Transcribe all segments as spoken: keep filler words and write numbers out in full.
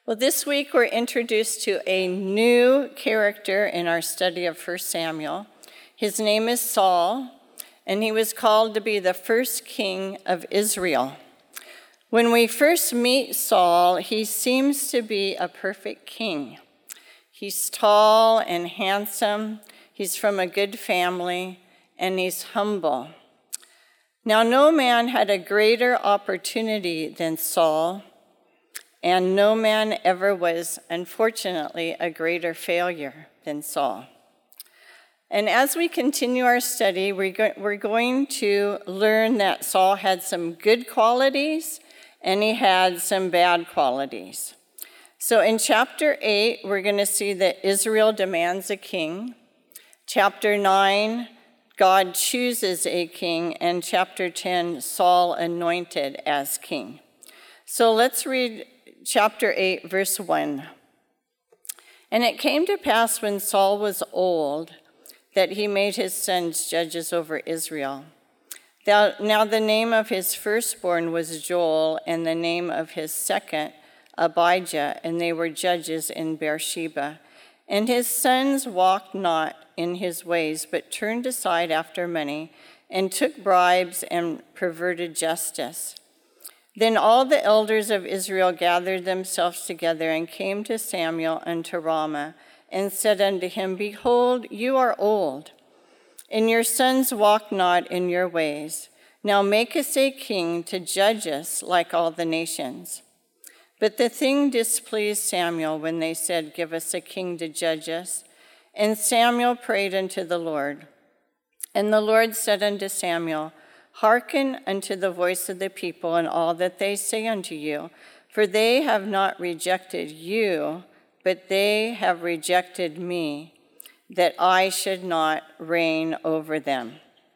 Well, this week we're introduced to a new character in our study of First Samuel. His name is Saul, and he was called to be the first king of Israel. When we first meet Saul, he seems to be a perfect king. He's tall and handsome, he's from a good family, and he's humble. Now, no man had a greater opportunity than Saul, and no man ever was, unfortunately, a greater failure than Saul. And as we continue our study, we're, go- we're going to learn that Saul had some good qualities and he had some bad qualities. So in chapter eight, we're going to see that Israel demands a king. Chapter nine, God chooses a king. And chapter ten, Saul anointed as king. So let's read chapter eight, verse one. And it came to pass when Saul was old that he made his sons judges over Israel. Now the name of his firstborn was Joel, and the name of his second Abijah, and they were judges in Beersheba. And his sons walked not in his ways, but turned aside after money, and took bribes and perverted justice. Then all the elders of Israel gathered themselves together and came to Samuel unto Ramah, and said unto him, Behold, you are old, and your sons walk not in your ways. Now make us a king to judge us like all the nations. But the thing displeased Samuel when they said, Give us a king to judge us. And Samuel prayed unto the Lord. And the Lord said unto Samuel, Hearken unto the voice of the people and all that they say unto you, for they have not rejected you, but they have rejected me, that I should not reign over them.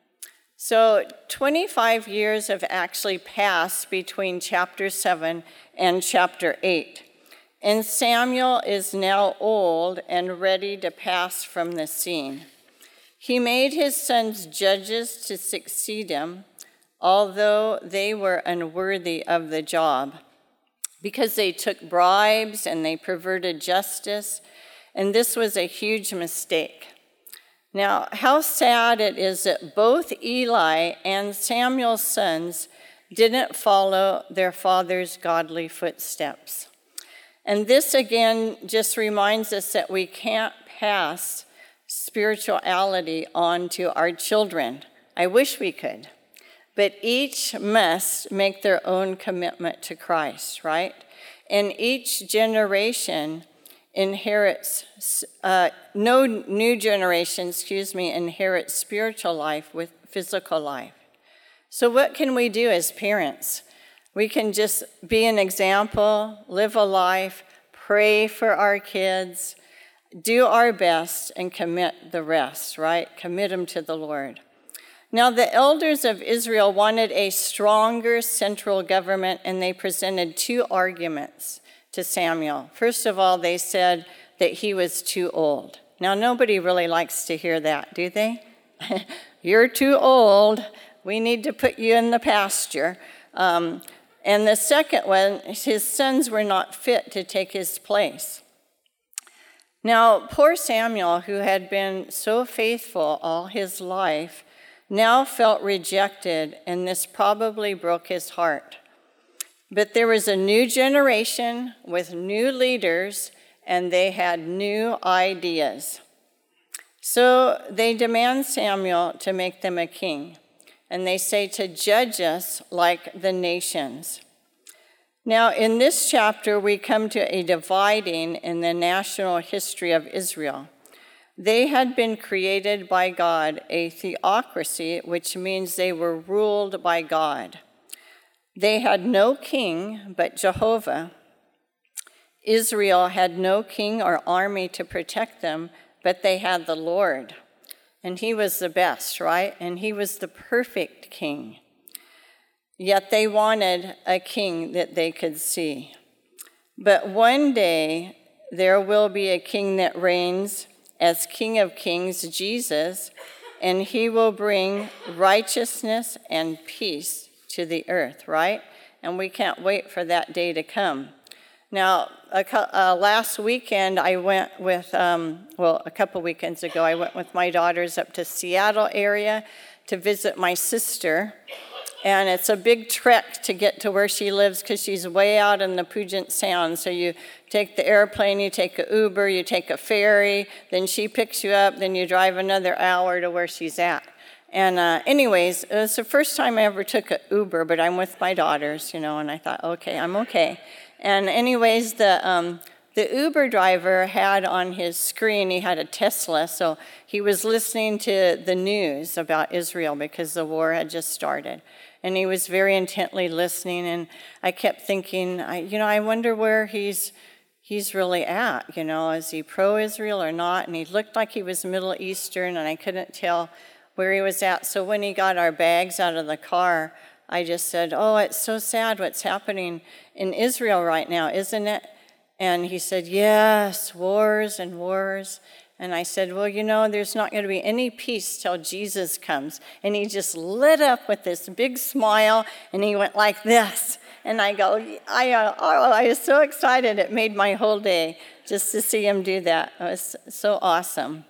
So twenty-five years have actually passed between chapter seven and chapter eight. And Samuel is now old and ready to pass from the scene. He made his sons judges to succeed him, although they were unworthy of the job, because they took bribes and they perverted justice, and this was a huge mistake. Now, how sad it is that both Eli and Samuel's sons didn't follow their father's godly footsteps. And this again just reminds us that we can't pass spirituality on to our children. I wish we could. But each must make their own commitment to Christ, right? And each generation inherits, uh, no new generation, excuse me, inherits spiritual life with physical life. So what can we do as parents? We can just be an example, live a life, pray for our kids, do our best, and commit the rest, right? Commit them to the Lord. Now, the elders of Israel wanted a stronger central government, and they presented two arguments to Samuel. First of all, they said that he was too old. Now, nobody really likes to hear that, do they? You're too old. We need to put you in the pasture. Um, and the second one, his sons were not fit to take his place. Now, poor Samuel, who had been so faithful all his life, now felt rejected, and this probably broke his heart. But there was a new generation with new leaders, and they had new ideas. So they demand Samuel to make them a king, and they say to judge us like the nations. Now, in this chapter, we come to a dividing in the national history of Israel. They had been created by God, a theocracy, which means they were ruled by God. They had no king but Jehovah. Israel had no king or army to protect them, but they had the Lord. And he was the best, right? And he was the perfect king. Yet they wanted a king that they could see. But one day there will be a king that reigns as King of Kings, Jesus, and he will bring righteousness and peace to the earth, right? And we can't wait for that day to come. Now, a, uh, last weekend I went with, um, well, a couple weekends ago, I went with my daughters up to Seattle area to visit my sister. And it's a big trek to get to where she lives because she's way out in the Puget Sound. So you take the airplane, you take a Uber, you take a ferry, then she picks you up, then you drive another hour to where she's at. And uh, anyways, it was the first time I ever took an Uber, but I'm with my daughters, you know, and I thought, okay, I'm okay. And anyways, the um, the Uber driver had on his screen, he had a Tesla, so he was listening to the news about Israel because the war had just started. And he was very intently listening, and I kept thinking, I, you know, I wonder where he's he's really at, you know, is he pro-Israel or not? And he looked like he was Middle Eastern, and I couldn't tell where he was at. So when he got our bags out of the car, I just said, oh, it's so sad what's happening in Israel right now, isn't it? And he said, yes, wars and wars. And I said, well, you know, there's not going to be any peace till Jesus comes. And he just lit up with this big smile, and he went like this. And I go, I, uh, oh, I was so excited. It made my whole day just to see him do that. It was so awesome.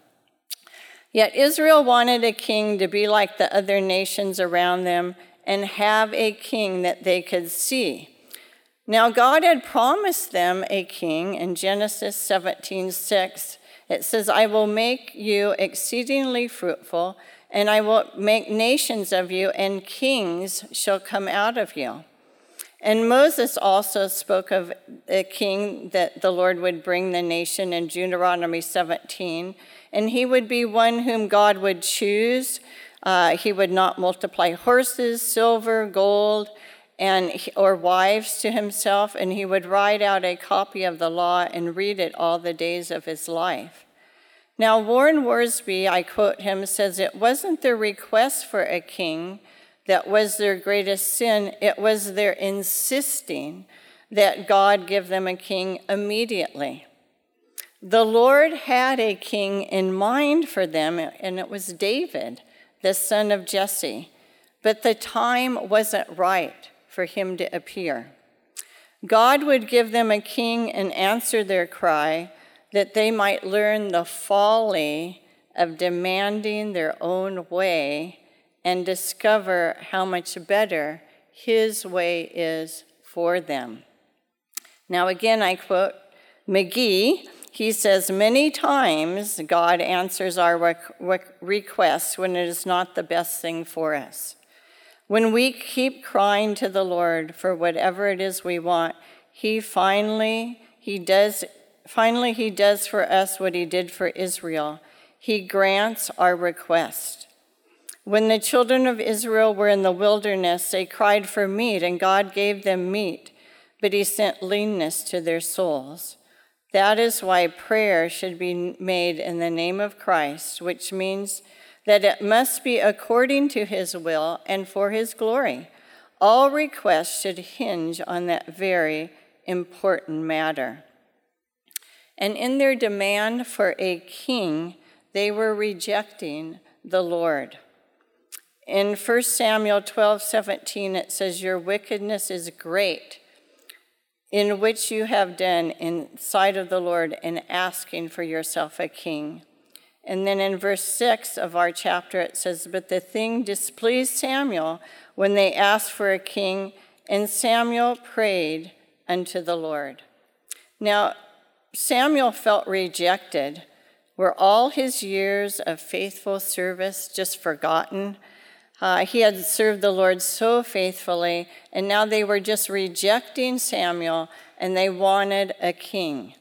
Yet Israel wanted a king to be like the other nations around them and have a king that they could see. Now, God had promised them a king in Genesis seventeen six. It says, I will make you exceedingly fruitful, and I will make nations of you, and kings shall come out of you. And Moses also spoke of a king that the Lord would bring the nation in Deuteronomy seventeen, and he would be one whom God would choose. Uh, he would not multiply horses, silver, gold, and or wives to himself, and he would write out a copy of the law and read it all the days of his life. Now, Warren Wiersbe, I quote him, says, it wasn't their request for a king that was their greatest sin, it was their insisting that God give them a king immediately. The Lord had a king in mind for them, and it was David, the son of Jesse, but the time wasn't right for him to appear. God would give them a king and answer their cry that they might learn the folly of demanding their own way and discover how much better his way is for them. Now again, I quote McGee. He says, many times God answers our requests when it is not the best thing for us. When we keep crying to the Lord for whatever it is we want, he finally, he does, finally he does for us what he did for Israel. He grants our request. When the children of Israel were in the wilderness, they cried for meat, and God gave them meat, but he sent leanness to their souls. That is why prayer should be made in the name of Christ, which means that it must be according to his will and for his glory. All requests should hinge on that very important matter. And in their demand for a king, they were rejecting the Lord. In First Samuel twelve seventeen, it says, your wickedness is great, in which you have done in sight of the Lord in asking for yourself a king. And then in verse six of our chapter, it says, but the thing displeased Samuel when they asked for a king, and Samuel prayed unto the Lord. Now, Samuel felt rejected. Were all his years of faithful service just forgotten? Uh, he had served the Lord so faithfully, and now they were just rejecting Samuel, and they wanted a king.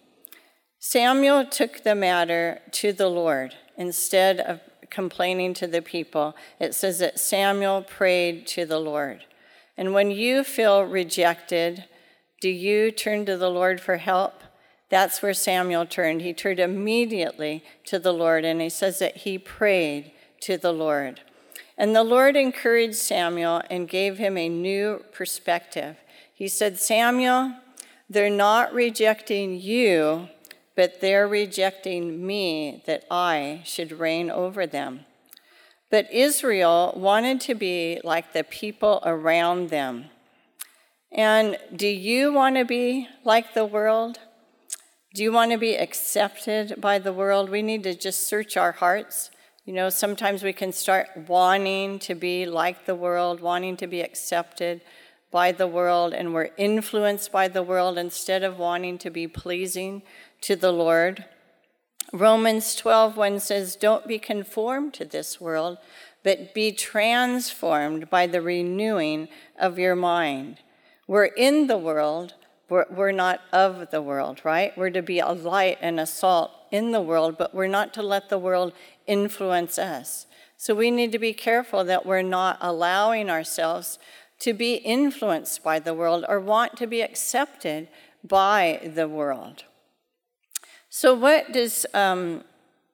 Samuel took the matter to the Lord instead of complaining to the people. It says that Samuel prayed to the Lord. And when you feel rejected, do you turn to the Lord for help? That's where Samuel turned. He turned immediately to the Lord, and he says that he prayed to the Lord. And the Lord encouraged Samuel and gave him a new perspective. He said, Samuel, they're not rejecting you, but they're rejecting me, that I should reign over them. But Israel wanted to be like the people around them. And do you want to be like the world? Do you want to be accepted by the world? We need to just search our hearts. You know, sometimes we can start wanting to be like the world, wanting to be accepted by the world, and we're influenced by the world instead of wanting to be pleasing to the Lord. Romans twelve one says, "Don't be conformed to this world, but be transformed by the renewing of your mind." We're in the world, we're, we're not of the world, right? We're to be a light and a salt in the world, but we're not to let the world influence us. So we need to be careful that we're not allowing ourselves to be influenced by the world or want to be accepted by the world. So what does um,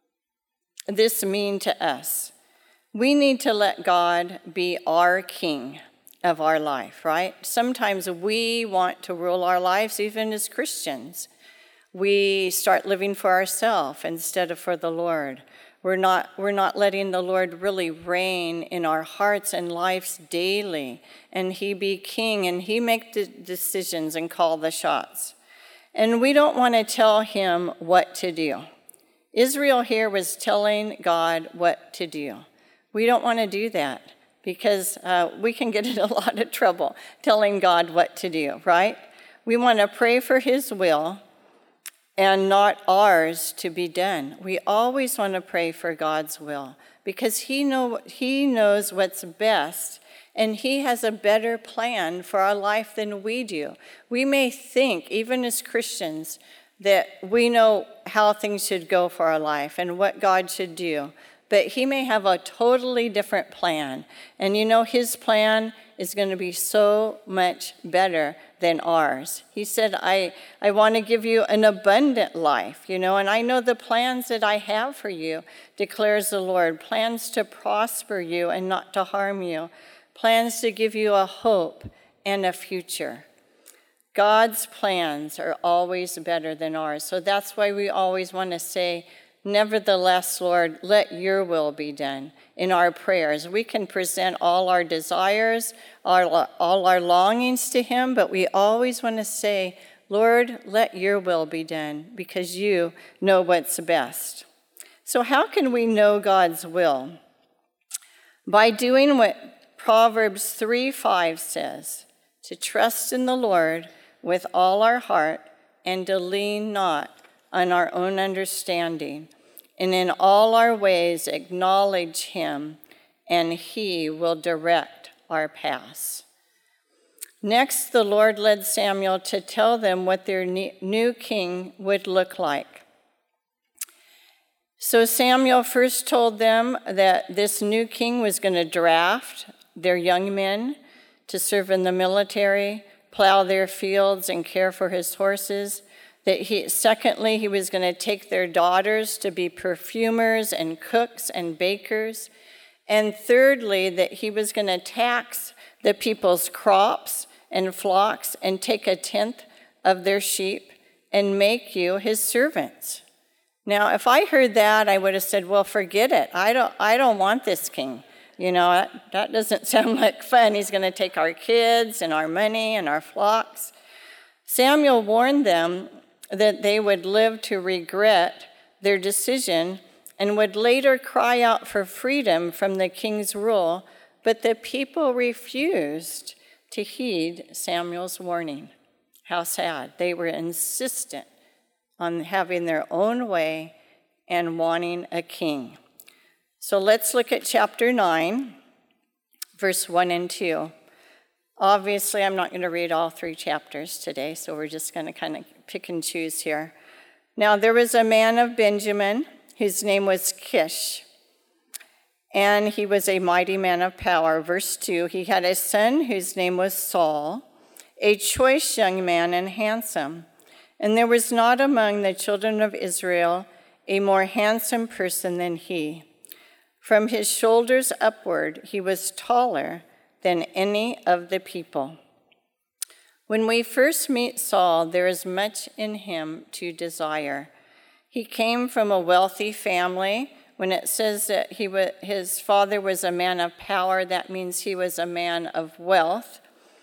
this mean to us? We need to let God be our king of our life, right? Sometimes we want to rule our lives, even as Christians. We start living for ourselves instead of for the Lord. We're not, we're not letting the Lord really reign in our hearts and lives daily, and he be king, and he make the decisions and call the shots. And we don't want to tell him what to do. Israel here was telling God what to do. We don't want to do that, because uh, we can get in a lot of trouble telling God what to do, right? We want to pray for his will and not ours to be done. We always want to pray for God's will, because he, know, he knows what's best, and he has a better plan for our life than we do. We may think, even as Christians, that we know how things should go for our life and what God should do, but he may have a totally different plan. And you know, his plan is going to be so much better than ours. He said, I, I want to give you an abundant life, you know, and I know the plans that I have for you, declares the Lord, plans to prosper you and not to harm you, plans to give you a hope and a future. God's plans are always better than ours. So that's why we always want to say, nevertheless, Lord, let your will be done in our prayers. We can present all our desires, all, all our longings to him, but we always want to say, Lord, let your will be done, because you know what's best. So how can we know God's will? By doing what Proverbs three five says, to trust in the Lord with all our heart and to lean not on our own understanding, and in all our ways acknowledge him, and he will direct our paths. Next, the Lord led Samuel to tell them what their new king would look like. So Samuel first told them that this new king was going to draft their young men to serve in the military, plow their fields, and care for his horses. That he, secondly, he was going to take their daughters to be perfumers and cooks and bakers. And thirdly, that he was going to tax the people's crops and flocks and take a tenth of their sheep and make you his servants. Now, if I heard that, I would have said, well, forget it. I don't, I don't want this king. You know, that, that doesn't sound like fun. He's going to take our kids and our money and our flocks. Samuel warned them that they would live to regret their decision and would later cry out for freedom from the king's rule, but the people refused to heed Samuel's warning. How sad. They were insistent on having their own way and wanting a king. So let's look at chapter nine, verse one and two. Obviously, I'm not going to read all three chapters today, so we're just going to kind of pick and choose here. Now, there was a man of Benjamin, whose name was Kish, and he was a mighty man of power. Verse two, he had a son whose name was Saul, a choice young man and handsome. And there was not among the children of Israel a more handsome person than he. From his shoulders upward, he was taller than any of the people. When we first meet Saul, there is much in him to desire. He came from a wealthy family. When it says that he was, his father was a man of power, that means he was a man of wealth.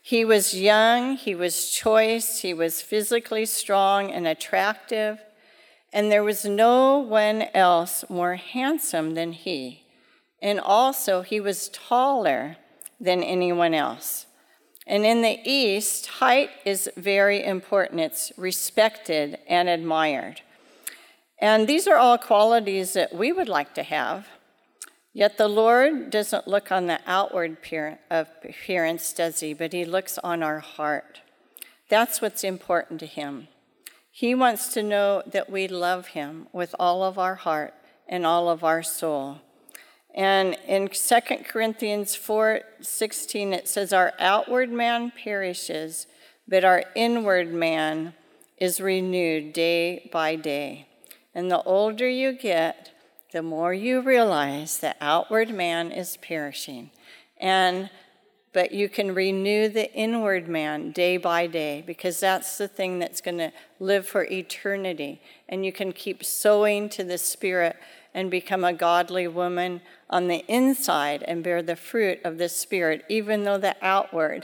He was young, he was choice, he was physically strong and attractive, and there was no one else more handsome than he. And also, he was taller than anyone else. And in the East, height is very important. It's respected and admired. And these are all qualities that we would like to have. Yet the Lord doesn't look on the outward appearance, does he? But he looks on our heart. That's what's important to him. He wants to know that we love him with all of our heart and all of our soul. And in Second Corinthians four sixteen, it says, our outward man perishes, but our inward man is renewed day by day. And the older you get, the more you realize the outward man is perishing. And but you can renew the inward man day by day, because that's the thing that's going to live for eternity. And you can keep sowing to the Spirit and become a godly woman on the inside and bear the fruit of the Spirit, even though the outward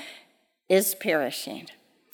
is perishing.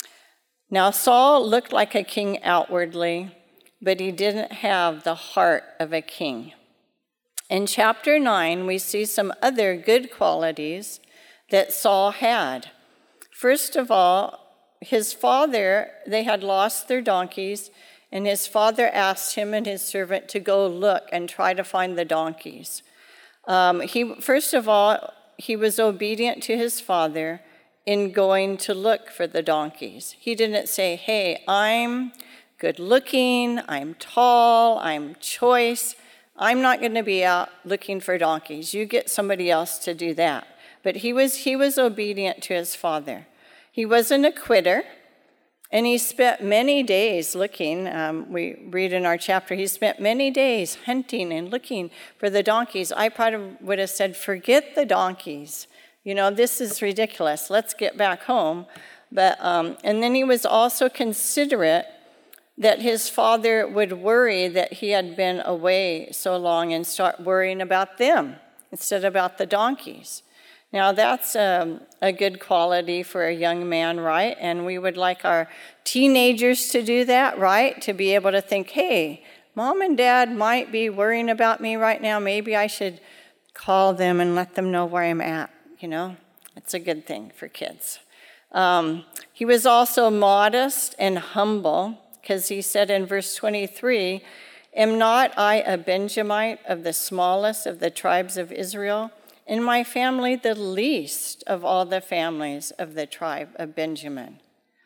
Now, Saul looked like a king outwardly, but he didn't have the heart of a king. In chapter nine, we see some other good qualities that Saul had. First of all, his father, they had lost their donkeys, and his father asked him and his servant to go look and try to find the donkeys. Um, he, first of all, he was obedient to his father in going to look for the donkeys. He didn't say, hey, I'm good looking, I'm tall, I'm choice. I'm not going to be out looking for donkeys. You get somebody else to do that. But he was he was obedient to his father. He wasn't a quitter, and he spent many days looking. Um, we read in our chapter, he spent many days hunting and looking for the donkeys. I probably would have said, forget the donkeys. You know, this is ridiculous. Let's get back home. But um, and then he was also considerate that his father would worry that he had been away so long and start worrying about them instead of about the donkeys. Now, that's um, a good quality for a young man, right? And we would like our teenagers to do that, right? To be able to think, hey, mom and dad might be worrying about me right now. Maybe I should call them and let them know where I'm at, you know? It's a good thing for kids. Um, he was also modest and humble, because he said in verse twenty-three, am not I a Benjamite of the smallest of the tribes of Israel? In my family, the least of all the families of the tribe of Benjamin.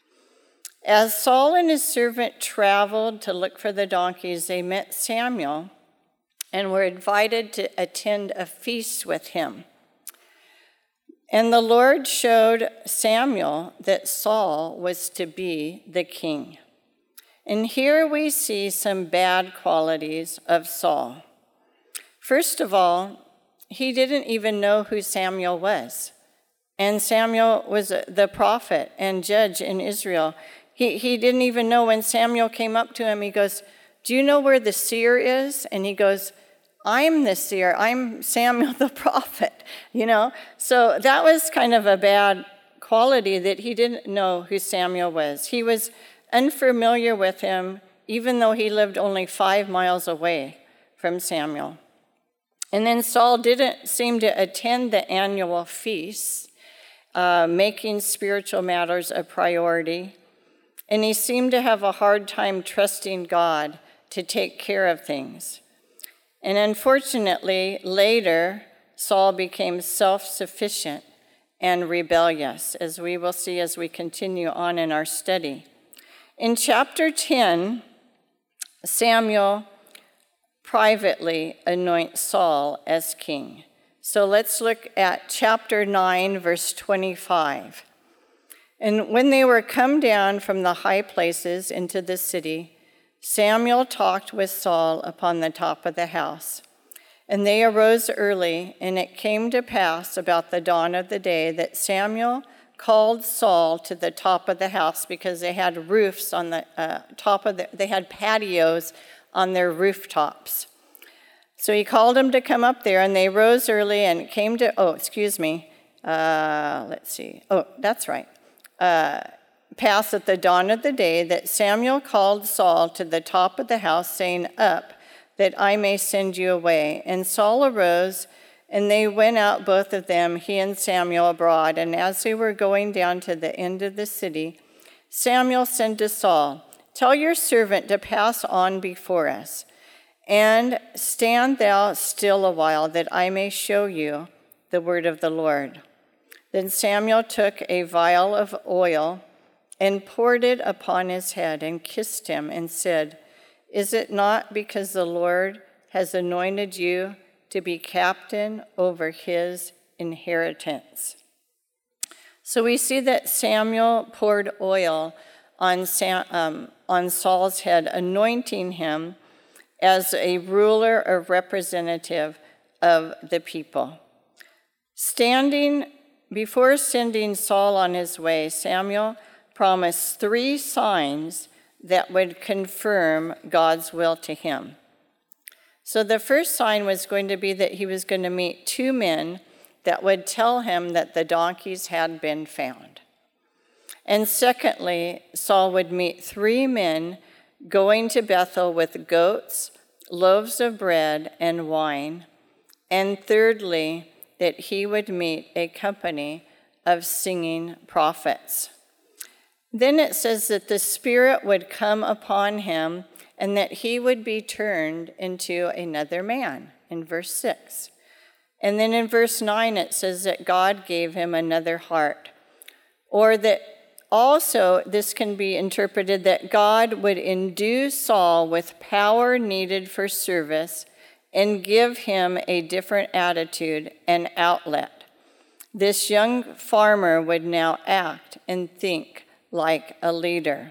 As Saul and his servant traveled to look for the donkeys, they met Samuel and were invited to attend a feast with him. And the Lord showed Samuel that Saul was to be the king. And here we see some bad qualities of Saul. First of all, he didn't even know who Samuel was. And Samuel was the prophet and judge in Israel. He, he didn't even know. When Samuel came up to him, he goes, do you know where the seer is? And he goes, I'm the seer. I'm Samuel the prophet, you know? So that was kind of a bad quality, that he didn't know who Samuel was. He was unfamiliar with him, even though he lived only five miles away from Samuel. And then Saul didn't seem to attend the annual feasts, uh, making spiritual matters a priority. And he seemed to have a hard time trusting God to take care of things. And unfortunately, later, Saul became self-sufficient and rebellious, as we will see as we continue on in our study. In chapter ten, Samuel privately anoints Saul as king. So let's look at chapter nine, verse twenty-five. And when they were come down from the high places into the city, Samuel talked with Saul upon the top of the house. And they arose early, and it came to pass about the dawn of the day that Samuel called Saul to the top of the house, because they had roofs on the uh, top of the, they had patios on their rooftops. So he called him to come up there, and they rose early and came to, oh, excuse me, uh, let's see, oh, that's right, uh, passed at the dawn of the day that Samuel called Saul to the top of the house, saying, "Up, that I may send you away." And Saul arose, and they went out, both of them, he and Samuel, abroad. And as they were going down to the end of the city, Samuel said to Saul, "Tell your servant to pass on before us, and stand thou still a while, that I may show you the word of the Lord." Then Samuel took a vial of oil and poured it upon his head and kissed him and said, "Is it not because the Lord has anointed you to be captain over his inheritance?" So we see that Samuel poured oil on, Sam, um, on Saul's head, anointing him as a ruler or representative of the people. Standing before sending Saul on his way, Samuel promised three signs that would confirm God's will to him. So the first sign was going to be that he was going to meet two men that would tell him that the donkeys had been found. And secondly, Saul would meet three men going to Bethel with goats, loaves of bread, and wine. And thirdly, that he would meet a company of singing prophets. Then it says that the Spirit would come upon him and that he would be turned into another man, in verse six. And then in verse nine, it says that God gave him another heart. Or that also this can be interpreted that God would endue Saul with power needed for service and give him a different attitude and outlet. This young farmer would now act and think like a leader.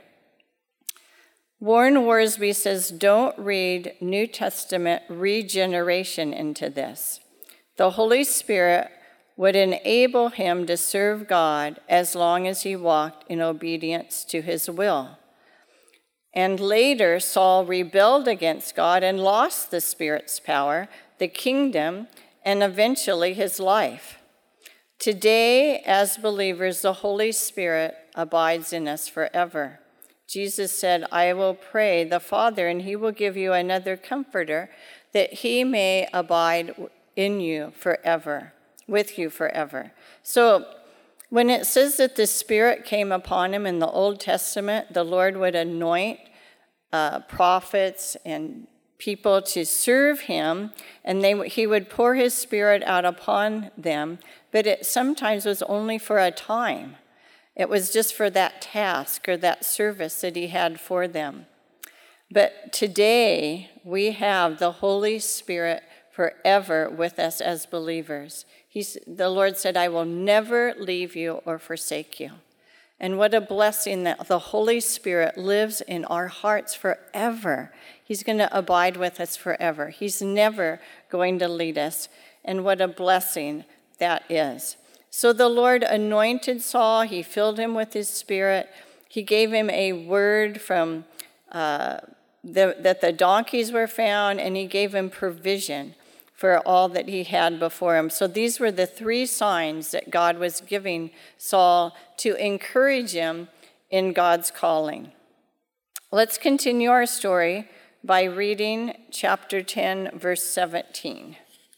Warren Worsby says, don't read New Testament regeneration into this. The Holy Spirit would enable him to serve God as long as he walked in obedience to his will. And later, Saul rebelled against God and lost the Spirit's power, the kingdom, and eventually his life. Today, as believers, the Holy Spirit abides in us forever. Jesus said, "I will pray the Father, and he will give you another comforter, that he may abide in you forever, with you forever." So when it says that the Spirit came upon him in the Old Testament, the Lord would anoint uh, prophets and people to serve him, and they, he would pour his Spirit out upon them, but it sometimes was only for a time. It was just for that task or that service that he had for them. But today, we have the Holy Spirit forever with us as believers. He's, the Lord said, "I will never leave you or forsake you." And what a blessing that the Holy Spirit lives in our hearts forever. He's going to abide with us forever. He's never going to lead us. And what a blessing that is. So the Lord anointed Saul. He filled him with his Spirit. He gave him a word from uh, the, that the donkeys were found, and he gave him provision for all that he had before him. So these were the three signs that God was giving Saul to encourage him in God's calling. Let's continue our story by reading chapter ten, verse seventeen.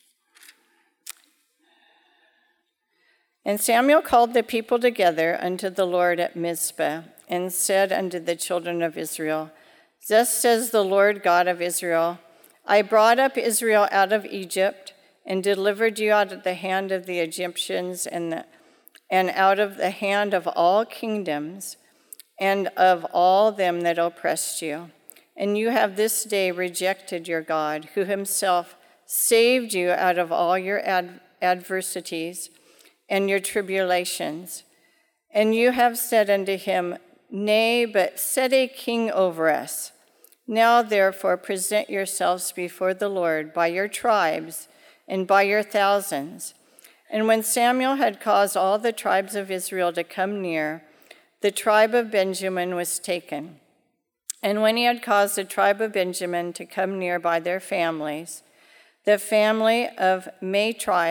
And Samuel called the people together unto the Lord at Mizpah, and said unto the children of Israel, "Thus says the Lord God of Israel, I brought up Israel out of Egypt, and delivered you out of the hand of the Egyptians, and, the, and out of the hand of all kingdoms, and of all them that oppressed you. And you have this day rejected your God, who himself saved you out of all your ad- adversities and your tribulations. And you have said unto him, Nay, but set a king over us. Now therefore present yourselves before the Lord by your tribes and by your thousands." And when Samuel had caused all the tribes of Israel to come near, the tribe of Benjamin was taken. And when he had caused the tribe of Benjamin to come near by their families, the family of Matri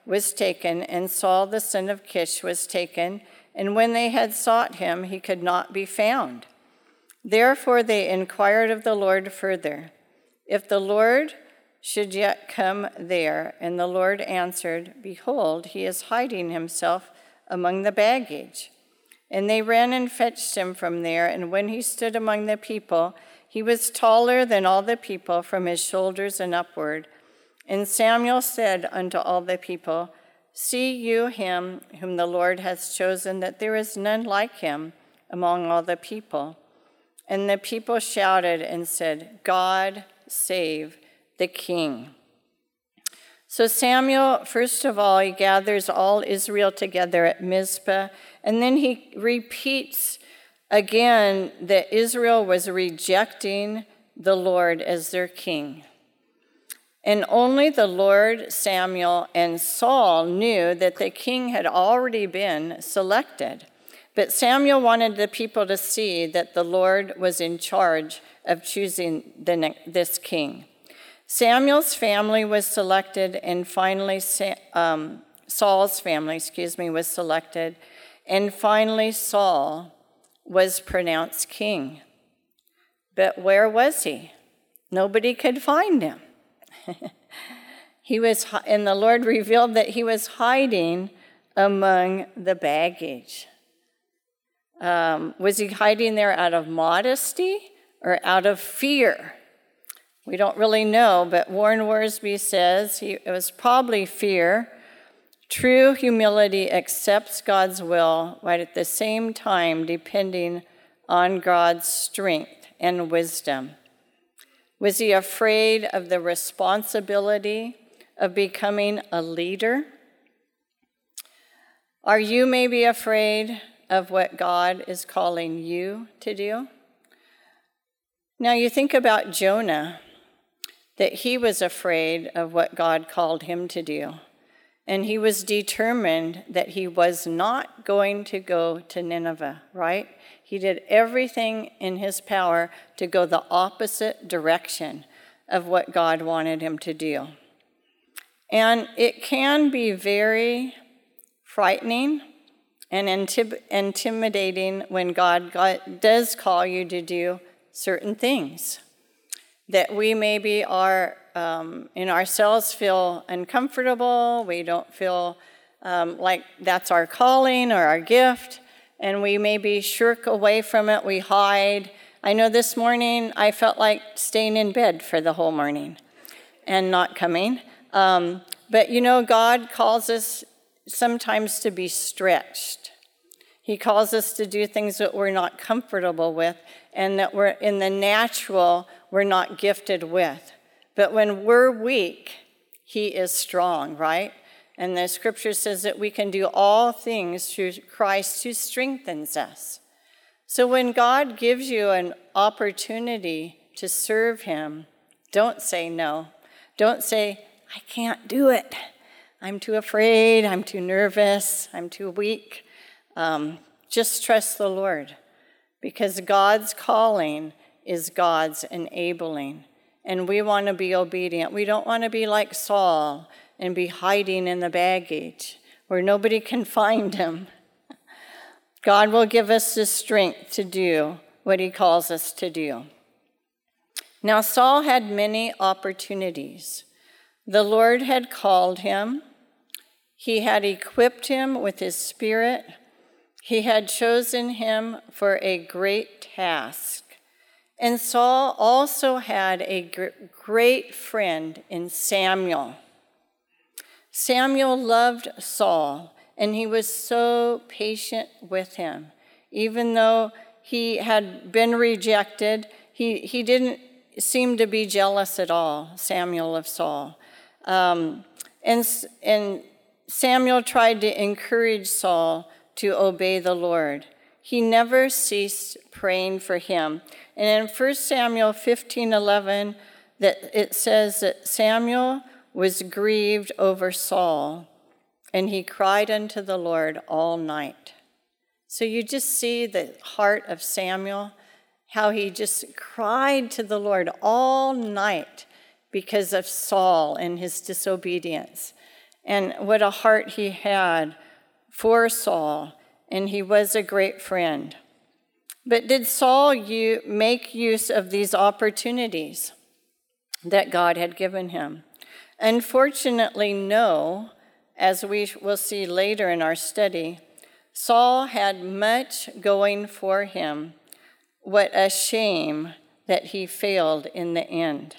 was taken, and Saul the son of Kish was taken, and when they had sought him, he could not be found. Therefore they inquired of the Lord further, if the Lord should yet come there. And the Lord answered, behold, he is hiding himself among the baggage. And they ran and fetched him from there, and when he stood among the people, he was taller than all the people from his shoulders and upward. And Samuel said unto all the people, see you him whom the Lord has chosen, that there is none like him among all the people. And the people shouted and said, God save the king. So Samuel, first of all, he gathers all Israel together at Mizpah, and then he repeats again that Israel was rejecting the Lord as their king. And only the Lord, Samuel, and Saul knew that the king had already been selected. But Samuel wanted the people to see that the Lord was in charge of choosing the, this king. Samuel's family was selected, and finally um, Saul's family, excuse me, was selected, and finally Saul was pronounced king. But where was he? Nobody could find him. He was, and the Lord revealed that he was hiding among the baggage. Um, was he hiding there out of modesty or out of fear? We don't really know, but Warren Worsby says he, it was probably fear. True humility accepts God's will, but at the same time depending on God's strength and wisdom. Was he afraid of the responsibility of becoming a leader? Are you maybe afraid of what God is calling you to do? Now you think about Jonah, that he was afraid of what God called him to do. And he was determined that he was not going to go to Nineveh, right? He did everything in his power to go the opposite direction of what God wanted him to do. And it can be very frightening and intim- intimidating when God, God does call you to do certain things that we maybe are um, in ourselves feel uncomfortable. We don't feel um, like that's our calling or our gift, and we maybe shirk away from it. We hide. I know this morning I felt like staying in bed for the whole morning and not coming. Um, but you know, God calls us sometimes to be stretched. He calls us to do things that we're not comfortable with and that we're in the natural, we're not gifted with. But when we're weak, he is strong, right? And the scripture says that we can do all things through Christ who strengthens us. So when God gives you an opportunity to serve him, don't say no. Don't say, I can't do it. I'm too afraid. I'm too nervous. I'm too weak. Um, just trust the Lord, because God's calling is God's enabling, and we want to be obedient. We don't want to be like Saul and be hiding in the baggage where nobody can find him. God will give us the strength to do what he calls us to do. Now, Saul had many opportunities. The Lord had called him. He had equipped him with his spirit. He had chosen him for a great task. And Saul also had a great friend in Samuel. Samuel loved Saul, and he was so patient with him. Even though he had been rejected, he, he didn't seem to be jealous at all, Samuel of Saul. Um, and, and Samuel tried to encourage Saul to obey the Lord. He never ceased praying for him. And in First Samuel fifteen eleven, that it says that Samuel was grieved over Saul, and he cried unto the Lord all night. So you just see the heart of Samuel, how he just cried to the Lord all night because of Saul and his disobedience. and what a heart he had for Saul, and he was a great friend. But did Saul u- make use of these opportunities that God had given him? Unfortunately, no. As we will see later in our study, Saul had much going for him. What a shame that he failed in the end.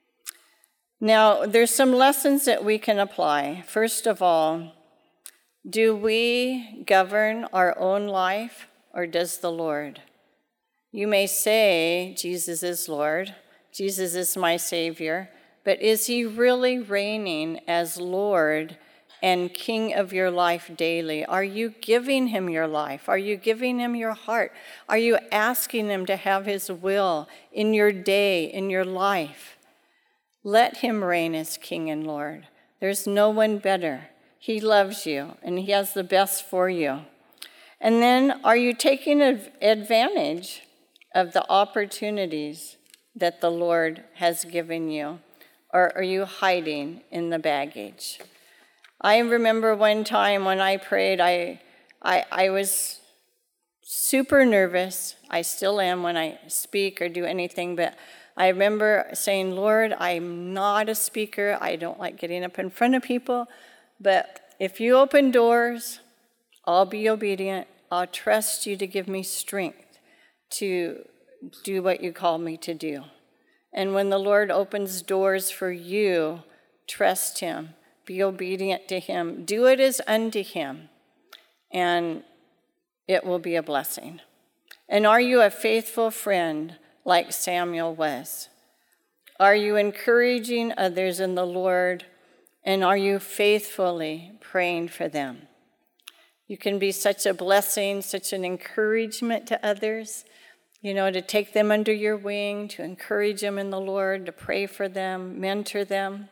Now, there's some lessons that we can apply. First of all, do we govern our own life, or does the Lord? You may say, Jesus is Lord, Jesus is my Savior, but is he really reigning as Lord and King of your life daily? Are you giving him your life? Are you giving him your heart? Are you asking him to have his will in your day, in your life? Let him reign as King and Lord. There's no one better. He loves you, and he has the best for you. And then, are you taking advantage of the opportunities that the Lord has given you, or are you hiding in the baggage? I remember one time when I prayed, I, I, I was super nervous. I still am when I speak or do anything, but I remember saying, Lord, I'm not a speaker. I don't like getting up in front of people, but if you open doors, I'll be obedient. I'll trust you to give me strength to do what you call me to do. And when the Lord opens doors for you, trust him. Be obedient to him. Do it as unto him, and it will be a blessing. And are you a faithful friend like Samuel was? Are you encouraging others in the Lord, and are you faithfully praying for them? You can be such a blessing, such an encouragement to others, you know, to take them under your wing, to encourage them in the Lord, to pray for them, mentor them.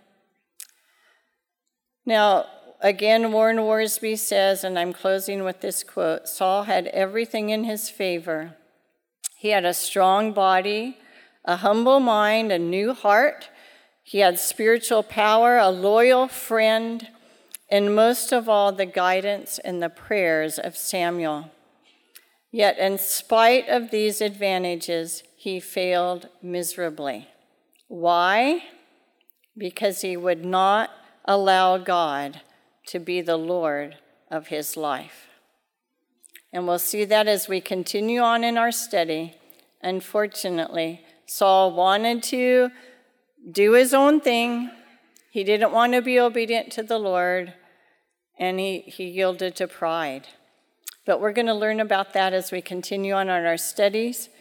Now, again, Warren Worsby says, and I'm closing with this quote, Saul had everything in his favor. He had a strong body, a humble mind, a new heart. He had spiritual power, a loyal friend, and most of all, the guidance and the prayers of Samuel. Yet, in spite of these advantages, he failed miserably. Why? Because he would not allow God to be the Lord of his life. And we'll see that as we continue on in our study. Unfortunately, Saul wanted to do his own thing. He didn't want to be obedient to the Lord, and he, he yielded to pride. But we're going to learn about that as we continue on in our studies.